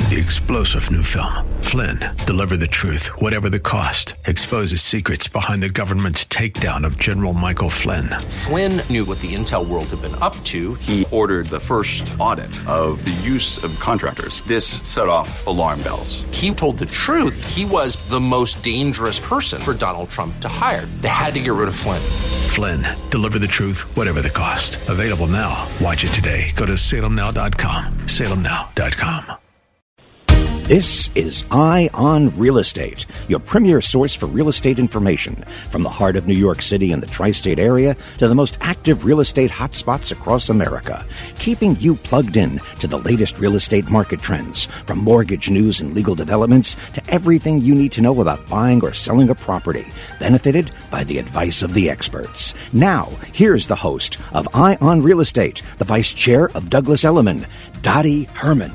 the explosive new film, Flynn, Deliver the Truth, Whatever the Cost, exposes secrets behind the government's takedown of General Michael Flynn. Flynn knew what the intel world had been up to. He ordered the first audit of the use of contractors. This set off alarm bells. He told the truth. He was the most dangerous person for Donald Trump to hire. They had to get rid of Flynn. Flynn, Deliver the Truth, Whatever the Cost. Available now. Watch it today. Go to salemnow.com. salemnow.com. This is Eye on Real Estate, your premier source for real estate information. From the heart of New York City and the tri-state area to the most active real estate hotspots across America, keeping you plugged in to the latest real estate market trends, from mortgage news and legal developments to everything you need to know about buying or selling a property, benefited by the advice of the experts. Now, here's the host of Eye on Real Estate, the vice chair of Douglas Elliman, Dottie Herman.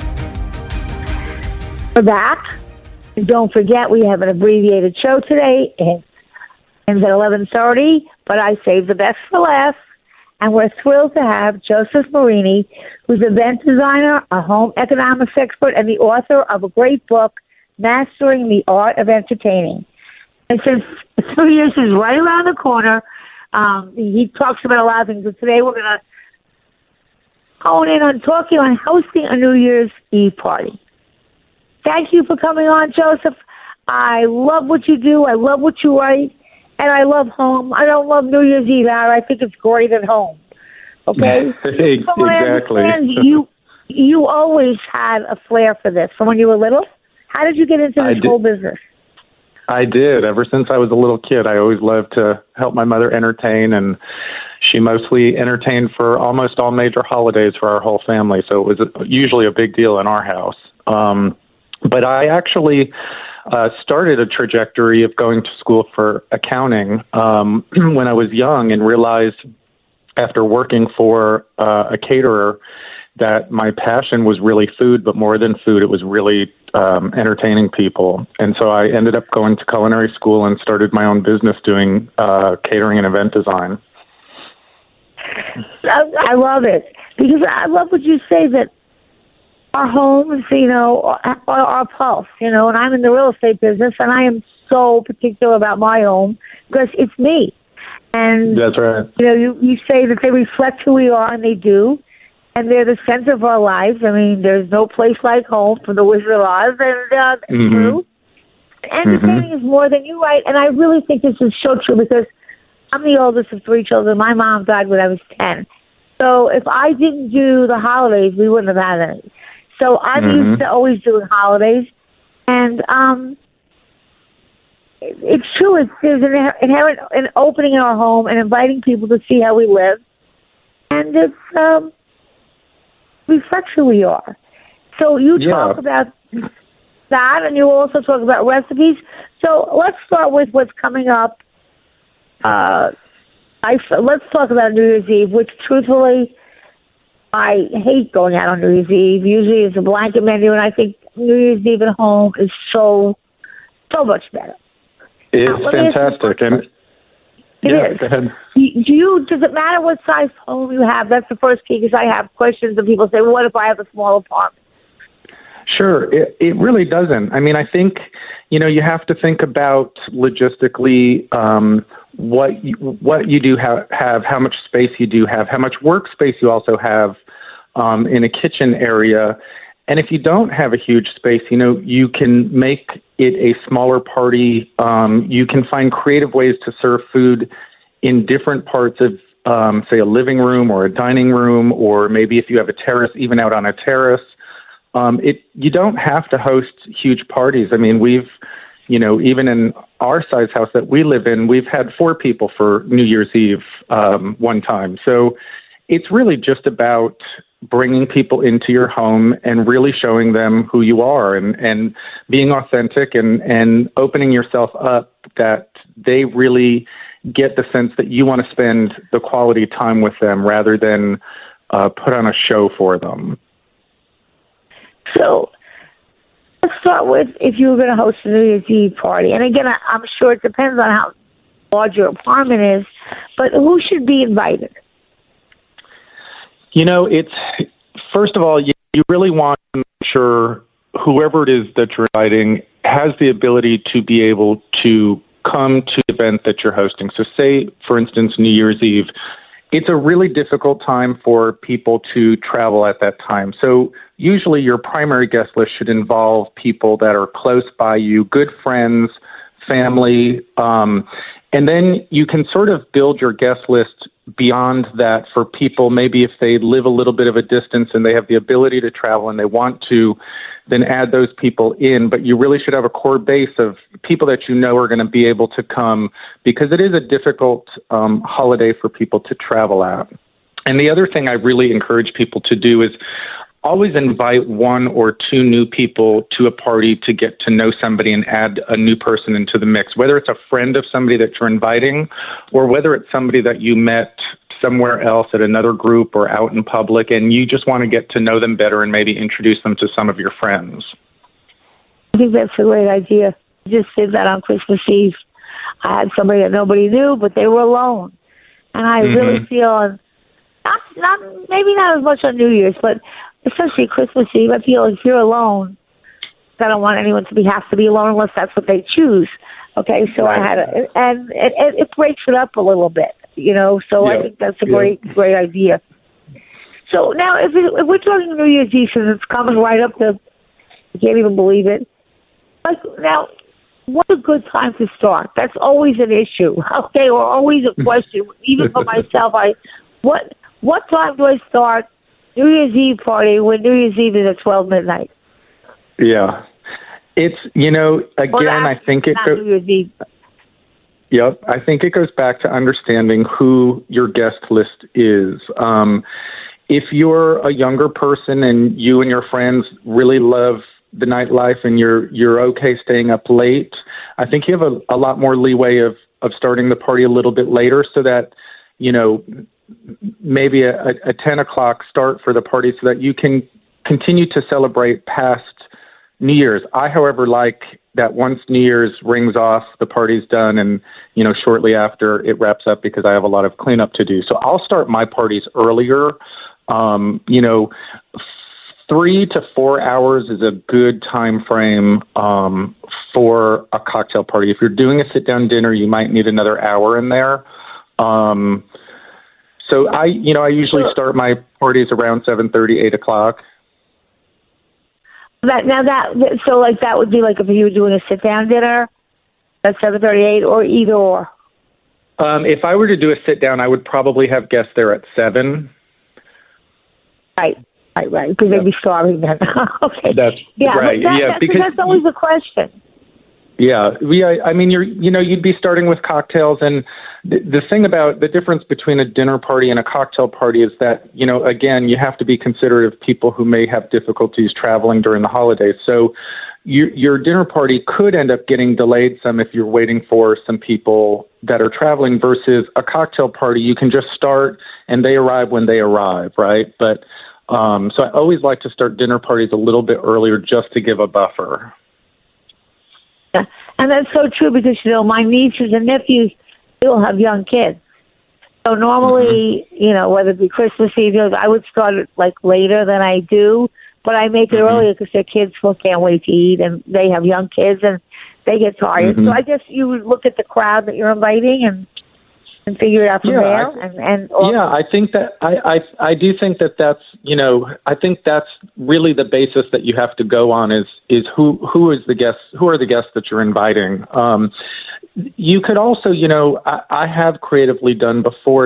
For that, and don't forget we have an abbreviated show today. It ends at 11:30, but I saved the best for last. And we're thrilled to have Joseph Marini, who's an event designer, a home economics expert, and the author of a great book, Mastering the Art of Entertaining. And since 3 years is right around the corner, he talks about a lot of things. But today we're going to hone in on talking on hosting a New Year's Eve party. Thank you for coming on, Joseph. I love what you do. I love what you write. And I love home. I don't love New Year's Eve, Larry. I think it's great at home. Okay? Exactly. You always had a flair for this from when you were little. How did you get into this whole business? I did. Ever since I was a little kid, I always loved to help my mother entertain, and she mostly entertained for almost all major holidays for our whole family. So it was usually a big deal in our house. But I actually started a trajectory of going to school for accounting when I was young, and realized after working for a caterer that my passion was really food, but more than food, it was really entertaining people. And so I ended up going to culinary school and started my own business doing catering and event design. I love it, because I love what you say, that our homes, are our pulse, and I'm in the real estate business, and I am so particular about my home because it's me. And that's right. You say that they reflect who we are, and they do, and they're the center of our lives. I mean, there's no place like home from the Wizard of Oz, and it's true. Entertaining is more than you write, and I really think this is so true, because I'm the oldest of 3 children. My mom died when I was 10. So if I didn't do the holidays, we wouldn't have had any. So I'm used to always doing holidays, and it's true. There's an inherent an opening in our home and inviting people to see how we live, and it's reflects who we are. So you talk about that, and you also talk about recipes. So let's start with what's coming up. Let's talk about New Year's Eve, which truthfully, I hate going out on New Year's Eve. Usually it's a blanket menu, and I think New Year's Eve at home is so much better. It's fantastic. And it is. Go ahead. Does it matter what size home you have? That's the first key, because I have questions, and people say, well, what if I have a small apartment? Sure. It really doesn't. I mean, I think, you have to think about logistically what you do have, how much space you do have, how much workspace you also have in a kitchen area. And if you don't have a huge space, you can make it a smaller party. You can find creative ways to serve food in different parts of, say, a living room or a dining room, or maybe if you have a terrace, even out on a terrace. You don't have to host huge parties. I mean, we've, even in our size house that we live in, we've had 4 people for New Year's Eve one time. So it's really just about bringing people into your home and really showing them who you are, and being authentic, and opening yourself up, that they really get the sense that you want to spend the quality time with them rather than put on a show for them. So let's start with, if you were going to host a New Year's Eve party. And again, I'm sure it depends on how large your apartment is, but who should be invited? It's, first of all, you really want to make sure whoever it is that you're inviting has the ability to be able to come to the event that you're hosting. So say, for instance, New Year's Eve. It's a really difficult time for people to travel at that time. So usually your primary guest list should involve people that are close by you, good friends, family, and then you can sort of build your guest list beyond that for people, maybe if they live a little bit of a distance and they have the ability to travel and they want to, then add those people in. But you really should have a core base of people that you know are going to be able to come, because it is a difficult holiday for people to travel at. And the other thing I really encourage people to do is always invite one or two new people to a party to get to know somebody and add a new person into the mix, whether it's a friend of somebody that you're inviting or whether it's somebody that you met somewhere else at another group or out in public and you just want to get to know them better and maybe introduce them to some of your friends. I think that's a great idea. I just did that on Christmas Eve. I had somebody that nobody knew, but they were alone. And I really feel, maybe not as much on New Year's, but especially Christmas Eve, I feel if you're alone, I don't want anyone to have to be alone unless that's what they choose. Okay, so right. I had and it breaks it up a little bit, you know. So I think that's a great idea. So now, if we're talking New Year's Eve, since it's coming right up to, I can't even believe it. Like now, what's a good time to start? That's always an issue. Okay, or always a question. Even for myself, what time do I start New Year's Eve party when New Year's Eve is at 12 midnight? Yeah. It's, again, I think it goes... New Year's Eve. Yep. I think it goes back to understanding who your guest list is. If you're a younger person and you and your friends really love the nightlife and you're okay staying up late, I think you have a lot more leeway of starting the party a little bit later so that, maybe a 10 o'clock start for the party so that you can continue to celebrate past New Year's. I, however, like that once New Year's rings off, the party's done, and, shortly after it wraps up because I have a lot of cleanup to do. So I'll start my parties earlier. 3 to 4 hours is a good time frame for a cocktail party. If you're doing a sit-down dinner, you might need another hour in there. So I usually start my parties around 7:30, 8 o'clock. That would be like if you were doing a sit-down dinner at 7:30, 8, or either or. If I were to do a sit-down, I would probably have guests there at 7. Right, because they'd be starving then. Okay. That's right. Because that's always a question. Yeah. I mean, you'd be starting with cocktails, and the thing about the difference between a dinner party and a cocktail party is that, again, you have to be considerate of people who may have difficulties traveling during the holidays. So your dinner party could end up getting delayed some if you're waiting for some people that are traveling versus a cocktail party. You can just start and they arrive when they arrive, right? But so I always like to start dinner parties a little bit earlier just to give a buffer. Yeah, and that's so true because, my nieces and nephews still have young kids. So normally, whether it be Christmas Eve, I would start it later than I do, but I make it earlier because their kids still can't wait to eat, and they have young kids and they get tired. So I guess you would look at the crowd that you're inviting and figure it out from there. I think that I do think that that's I think that's really the basis that you have to go on is who are the guests that you're inviting. You could also I have creatively done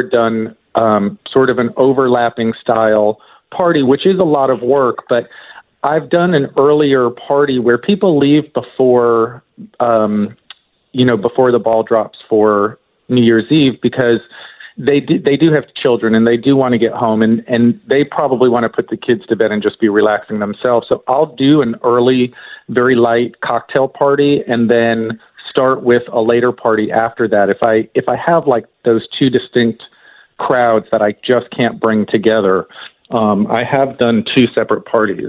sort of an overlapping style party, which is a lot of work, but I've done an earlier party where people leave before before the ball drops for New Year's Eve because they do have children and they do want to get home and they probably want to put the kids to bed and just be relaxing themselves. So I'll do an early, very light cocktail party and then start with a later party after that. If I have those two distinct crowds that I just can't bring together, I have done 2 separate parties.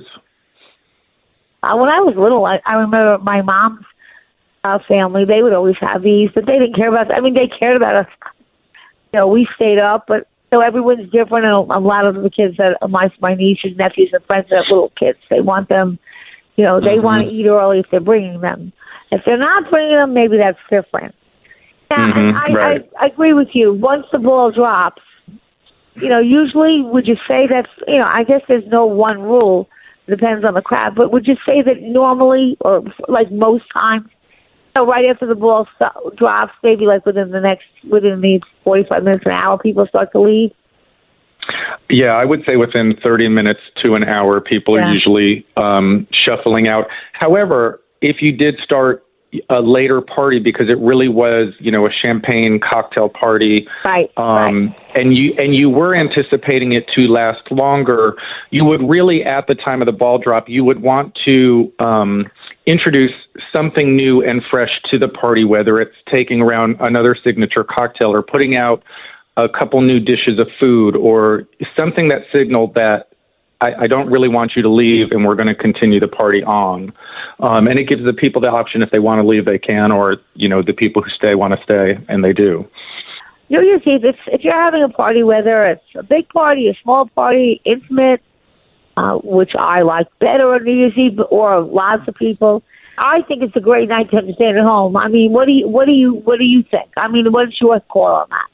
When I was little, I remember my mom's family, they would always have these, but they didn't care about us. I mean, they cared about us. We stayed up, but everyone's different, and a lot of the kids that my nieces, nephews, and friends that have little kids, they want them You know, they want to eat early if they're bringing them. If they're not bringing them, maybe that's different. Now, I agree with you. Once the ball drops, you know, usually would you say that's, you know, I guess there's no one rule. It depends on the crowd. But would you say that normally, or like most times, you know, right after the ball drops, maybe like within the 45 minutes, an hour, people start to leave? Yeah, I would say within 30 minutes to an hour, people are usually shuffling out. However, if you did start a later party because it really was, you know, a champagne cocktail party, and you were anticipating it to last longer, you would really, at the time of the ball drop, you would want to introduce something new and fresh to the party, whether it's taking around another signature cocktail or putting out a couple new dishes of food or something that signaled that I don't really want you to leave and we're going to continue the party on. And it gives the people the option, if they want to leave, they can, or, you know, the people who stay want to stay, and they do. You know, you see, if you're having a party, whether it's a big party, a small party, intimate, which I like better on New Year's Eve, or lots of people, I think it's a great night to stay at home. I mean, what do you think? I mean, what's your call on that?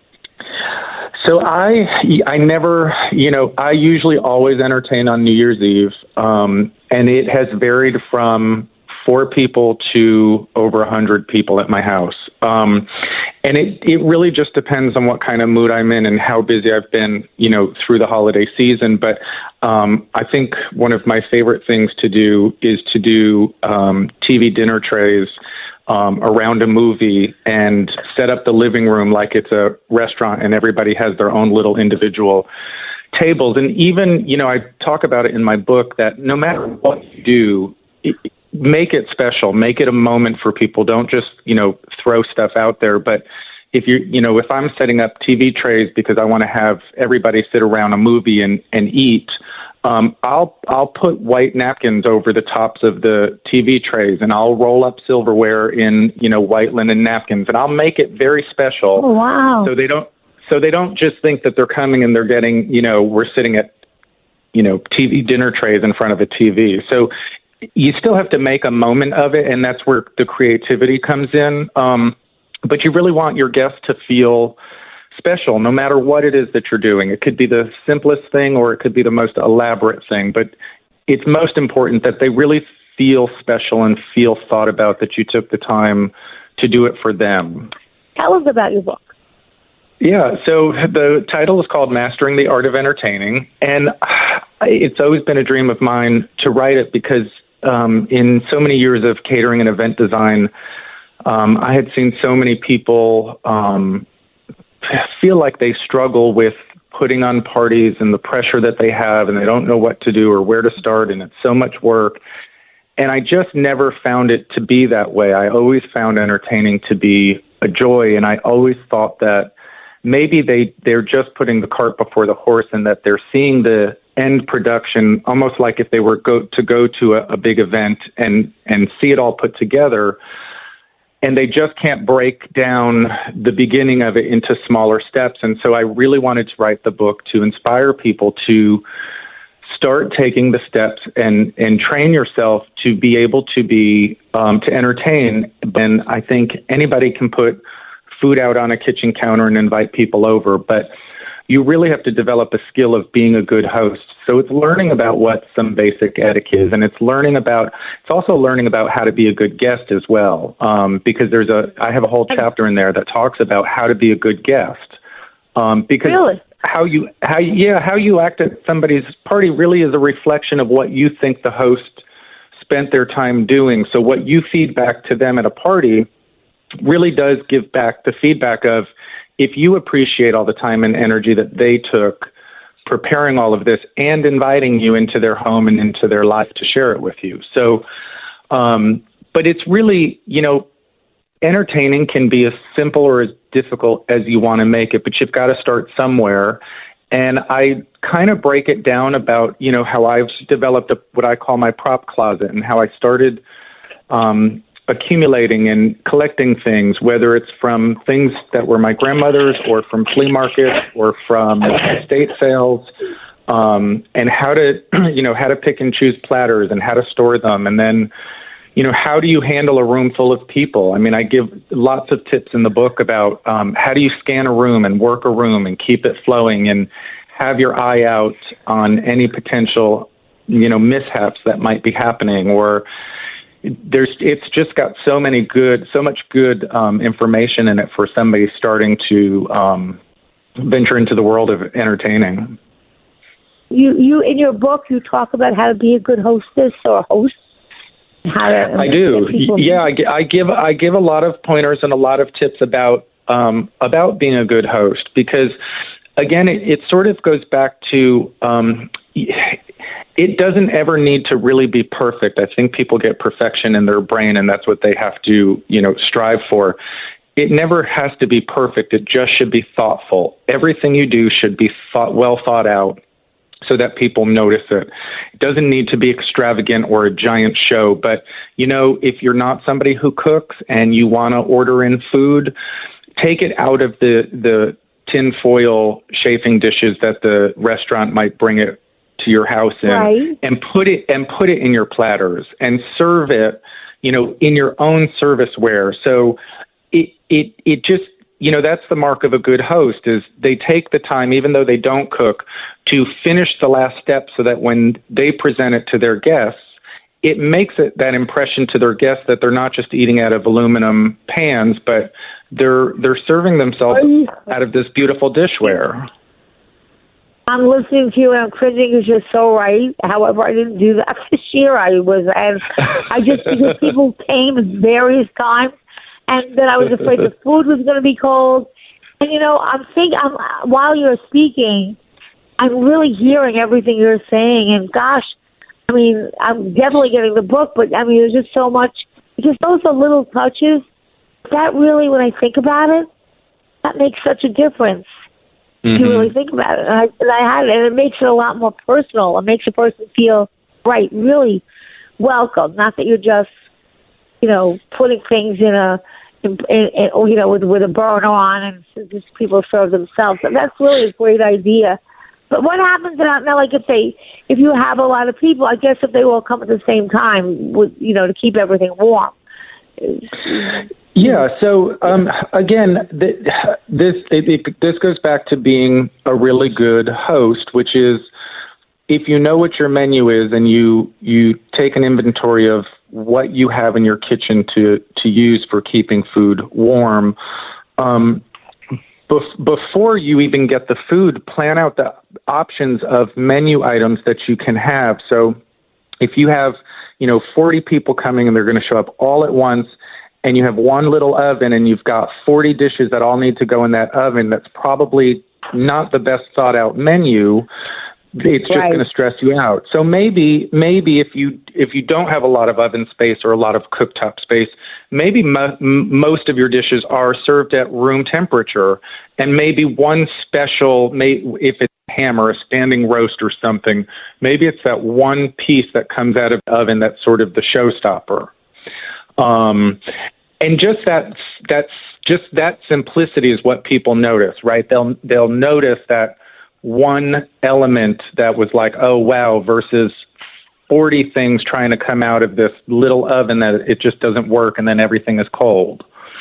So I never, you know, I usually always entertain on New Year's Eve, and it has varied from 4 people to over 100 people at my house. And it really just depends on what kind of mood I'm in and how busy I've been, you know, through the holiday season. But I think one of my favorite things to do is to do TV dinner trays around a movie and set up the living room like it's a restaurant and everybody has their own little individual tables. And even, you know, I talk about it in my book that no matter what you do, make it special, make it a moment for people. Don't just, you know, throw stuff out there. But if if I'm setting up TV trays because I want to have everybody sit around a movie and eat, I'll put white napkins over the tops of the TV trays, and I'll roll up silverware in, you know, white linen napkins, and I'll make it very special. Oh, wow. So they don't just think that they're coming and they're getting, you know, we're sitting at, you know, TV dinner trays in front of a TV. So you still have to make a moment of it, and that's where the creativity comes in. But you really want your guests to feel special, no matter what it is that you're doing. It could be the simplest thing or it could be the most elaborate thing, but it's most important that they really feel special and feel thought about, that you took the time to do it for them. Tell us about your book. Yeah, so the title is called Mastering the Art of Entertaining, and it's always been a dream of mine to write it because in so many years of catering and event design, I had seen so many people feel like they struggle with putting on parties and the pressure that they have, and they don't know what to do or where to start, and it's so much work. And I just never found it to be that way. I always found entertaining to be a joy, and I always thought that maybe they're just putting the cart before the horse, and that they're seeing the end production almost like if they were go to a big event and see it all put together. And they just can't break down the beginning of it into smaller steps. And so I really wanted to write the book to inspire people to start taking the steps and train yourself to be able to be, to entertain. And I think anybody can put food out on a kitchen counter and invite people over, but you really have to develop a skill of being a good host. So it's learning about what some basic etiquette is, and it's also learning about how to be a good guest as well. Because I have a whole chapter in there that talks about how to be a good guest. Because really? how you act at somebody's party really is a reflection of what you think the host spent their time doing. So what you feed back to them at a party really does give back the feedback of, if you appreciate all the time and energy that they took preparing all of this and inviting you into their home and into their life to share it with you. So, but it's really, you know, entertaining can be as simple or as difficult as you want to make it, but you've got to start somewhere. And I kind of break it down about, you know, how I've developed what I call my prop closet, and how I started accumulating and collecting things, whether it's from things that were my grandmother's or from flea markets or from estate sales. and how to, how to pick and choose platters and how to store them. And then, how do you handle a room full of people? I mean, I give lots of tips in the book about how do you scan a room and work a room and keep it flowing and have your eye out on any potential, mishaps that might be happening, or it's just got so much good information in it for somebody starting to venture into the world of entertaining. You in your book, you talk about how to be a good hostess or host. I do. Yeah, I give a lot of pointers and a lot of tips about being a good host, because again, it sort of goes back to it doesn't ever need to really be perfect. I think people get perfection in their brain, and that's what they have to, strive for. It never has to be perfect. It just should be thoughtful. Everything you do should be well thought out so that people notice it. It doesn't need to be extravagant or a giant show, but, if you're not somebody who cooks and you want to order in food, take it out of the tinfoil chafing dishes that the restaurant might bring it to your house in, right, and put it in your platters and serve it, in your own serviceware. So it just, that's the mark of a good host, is they take the time, even though they don't cook, to finish the last step so that when they present it to their guests, it makes it that impression to their guests that they're not just eating out of aluminum pans, but they're serving themselves out of this beautiful dishware. I'm listening to you and I'm cringing because you're so right. However, I didn't do that this year. Because people came at various times, and then I was afraid the food was going to be cold. And while you're speaking, I'm really hearing everything you're saying. And gosh, I'm definitely getting the book, but there's just so much, because those are little touches that really, when I think about it, that makes such a difference. Mm-hmm. You really think about it. And it makes it a lot more personal. It makes a person feel really welcome. Not that you're just, putting things with a burner on and just people serve themselves. And that's really a great idea. But what happens now? Like if you have a lot of people, I guess if they all come at the same time, to keep everything warm. Yeah. So again, this goes back to being a really good host, which is if you know what your menu is and you take an inventory of what you have in your kitchen to use for keeping food warm. Before you even get the food, plan out the options of menu items that you can have. So if you have, 40 people coming and they're going to show up all at once, and you have one little oven and you've got 40 dishes that all need to go in that oven, that's probably not the best thought out menu. It's just going to stress you out. So maybe if you don't have a lot of oven space or a lot of cooktop space, maybe most of your dishes are served at room temperature, and maybe one special, if it's a ham or a standing roast or something, maybe it's that one piece that comes out of the oven that's sort of the showstopper. And just that simplicity is what people notice, right? They'll notice that one element that was like, oh, wow, versus 40 things trying to come out of this little oven that it just doesn't work, and then everything is cold.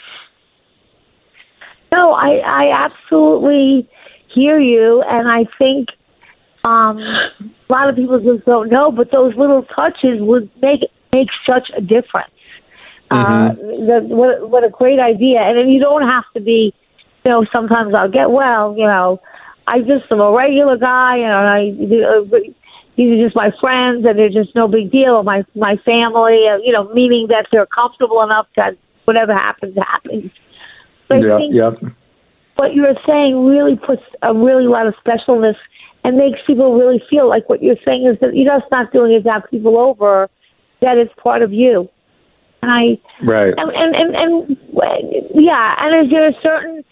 No, I absolutely hear you, and I think a lot of people just don't know, but those little touches would make such a difference. Mm-hmm. What a great idea. And then you don't have to be, sometimes I'll get, I just am a regular guy, these are just my friends, and they're just no big deal. My family, meaning that they're comfortable enough that whatever happens, happens. But I think what you're saying really puts a lot of specialness and makes people really feel like what you're saying is that you're just not doing it to have people over, that it's part of you. And right. And is there a certain,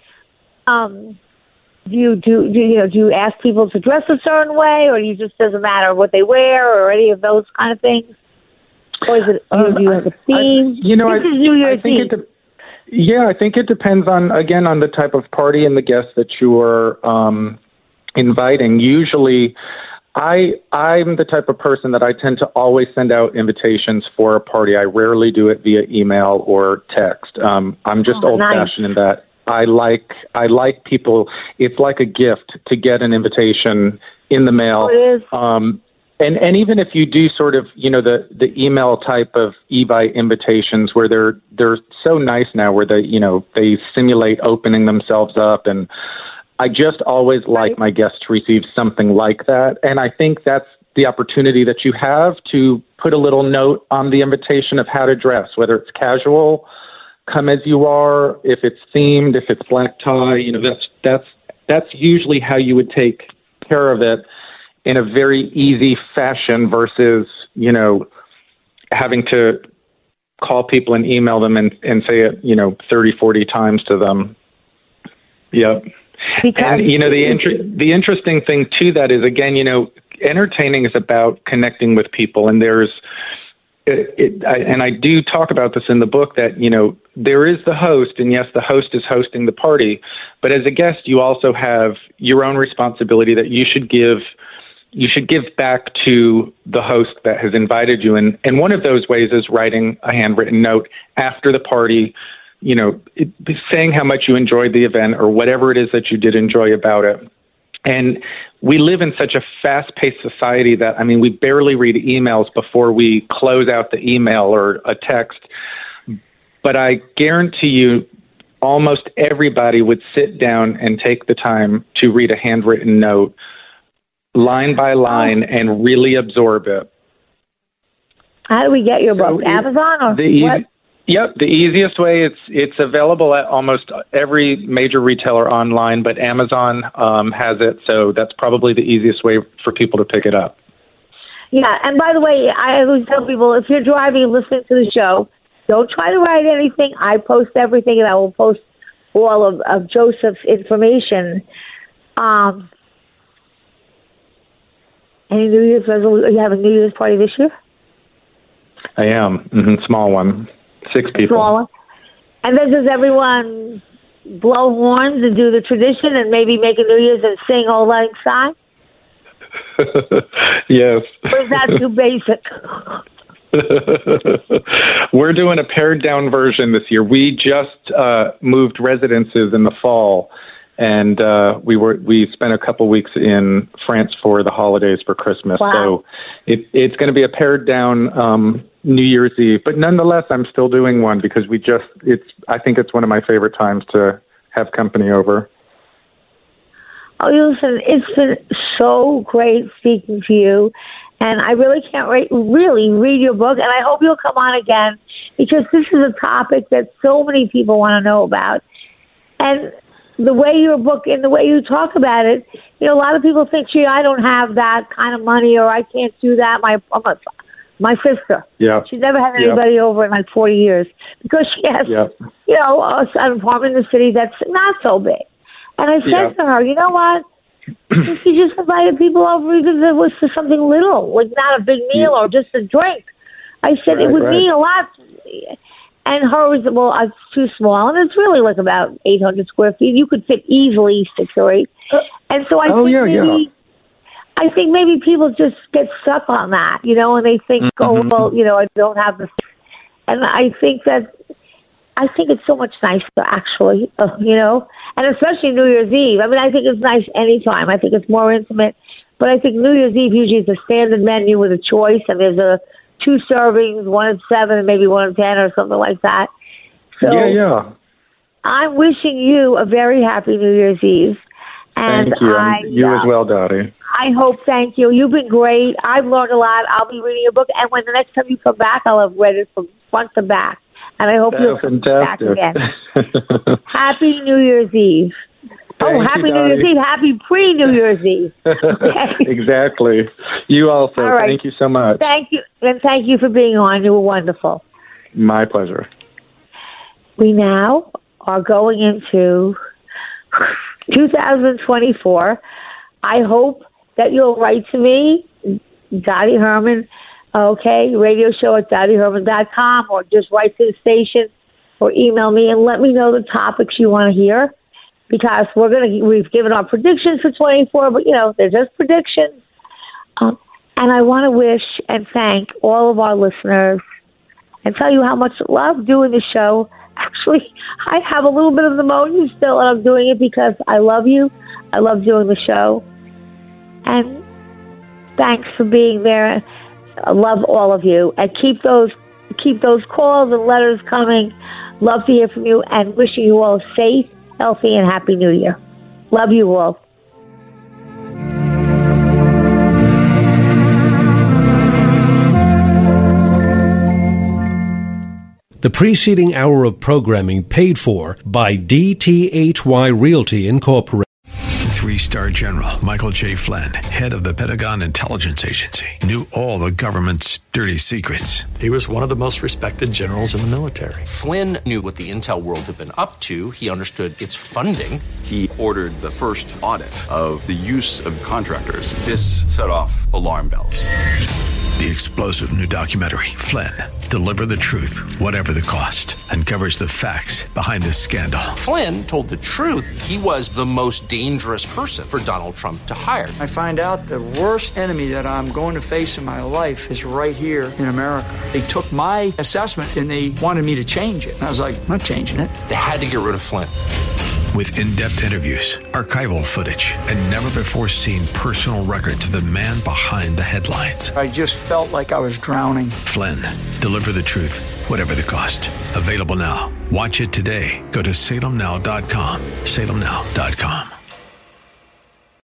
do you ask people to dress a certain way, or you just doesn't matter what they wear or any of those kind of things? Or is it, do you have a theme? This is New Year's Eve. I think it depends on the type of party and the guests that you are inviting. Usually, I'm the type of person that I tend to always send out invitations for a party. I rarely do it via email or text. I'm just old-fashioned in that I like people. It's like a gift to get an invitation in the mail. It is. And even if you do sort of, the email type of e-bite invitations where they're so nice now where they simulate opening themselves up, and I just always like my guests to receive something like that. And I think that's the opportunity that you have to put a little note on the invitation of how to dress, whether it's casual, come as you are, if it's themed, if it's black tie, that's usually how you would take care of it in a very easy fashion versus, having to call people and email them and say it, 30, 40 times to them. Yep. Because, and, the interesting thing to that is, again, entertaining is about connecting with people. And and I do talk about this in the book that, there is the host, and yes, the host is hosting the party, but as a guest, you also have your own responsibility that you should give back to the host that has invited you. And one of those ways is writing a handwritten note after the party, saying how much you enjoyed the event or whatever it is that you did enjoy about it. And we live in such a fast-paced society that, we barely read emails before we close out the email or a text. But I guarantee you, almost everybody would sit down and take the time to read a handwritten note, line by line, and really absorb it. How do we get your book? Amazon or what? Yep, the easiest way, it's available at almost every major retailer online, but Amazon has it, so that's probably the easiest way for people to pick it up. Yeah, and by the way, I always tell people, if you're driving and listening to the show, don't try to write anything. I post everything, and I will post all of Joseph's information. Any New Year's resolution? You have a New Year's party this year? I am. Small one. 6 people. Small one. And then does everyone blow horns and do the tradition and maybe make a New Year's and sing Auld Lang Syne? Yes. Or is that too basic? We're doing a pared-down version this year. We just moved residences in the fall, and we spent a couple weeks in France for the holidays for Christmas. Wow. So it's going to be a pared-down New Year's Eve, but nonetheless, I'm still doing one because I think it's one of my favorite times to have company over. Oh, listen, it's been so great speaking to you, and I really can't really read your book, and I hope you'll come on again because this is a topic that so many people want to know about. And the way your book and the way you talk about it, a lot of people think, gee, I don't have that kind of money or I can't do that. My sister, she never had anybody over in like 40 years because she has, an apartment in the city that's not so big. And I said to her, you know what? She just invited people over even if it was for something little, like not a big meal or just a drink. I said it would mean a lot. And hers, it's too small, and it's really like about 800 square feet. You could fit easily 6 or 8. And so I think maybe people just get stuck on that, and they think, I don't have this. And I think it's so much nicer, actually, and especially New Year's Eve. I think it's nice anytime. I think it's more intimate. But I think New Year's Eve usually is a standard menu with a choice, and there's 2 servings, 1 at 7 and maybe 1 at 10 or something like that. So I'm wishing you a very happy New Year's Eve. And thank you. You as well, Dottie. I hope, thank you. You've been great. I've learned a lot. I'll be reading your book. And when the next time you come back, I'll have read it from front to back. And I hope you'll come back again. Happy New Year's Eve. Happy New Year's Eve. Happy pre-New Year's Eve. Okay. Exactly. You also. All right. Thank you so much. Thank you. And thank you for being on. You were wonderful. My pleasure. We now are going into 2024. I hope that you'll write to me, Dottie Herman, radio show at DottieHerman.com, or just write to the station or email me and let me know the topics you want to hear. Because we've given our predictions for 24, but they're just predictions. And I want to wish and thank all of our listeners and tell you how much I love doing the show. Actually, I have a little bit of pneumonia still, and I'm doing it because I love you. I love doing the show. And thanks for being there. I love all of you. And keep those calls and letters coming. Love to hear from you, and wishing you all a safe, healthy, and happy New Year. Love you all. The preceding hour of programming paid for by DTHY Realty Incorporated. 3-star General Michael J. Flynn, head of the Pentagon Intelligence Agency, knew all the government's dirty secrets. He was one of the most respected generals in the military. Flynn knew what the intel world had been up to. He understood its funding. He ordered the first audit of the use of contractors. This set off alarm bells. The explosive new documentary, Flynn, Deliver the Truth, Whatever the Cost, uncovers the facts behind this scandal. Flynn told the truth. He was the most dangerous person for Donald Trump to hire. I find out the worst enemy that I'm going to face in my life is right here in America. They took my assessment and they wanted me to change it. And I was like, I'm not changing it. They had to get rid of Flynn. With in-depth interviews, archival footage, and never-before-seen personal records of the man behind the headlines. I just felt like I was drowning. Flynn, Deliver the Truth, Whatever the Cost. Available now. Watch it today. Go to salemnow.com. salemnow.com.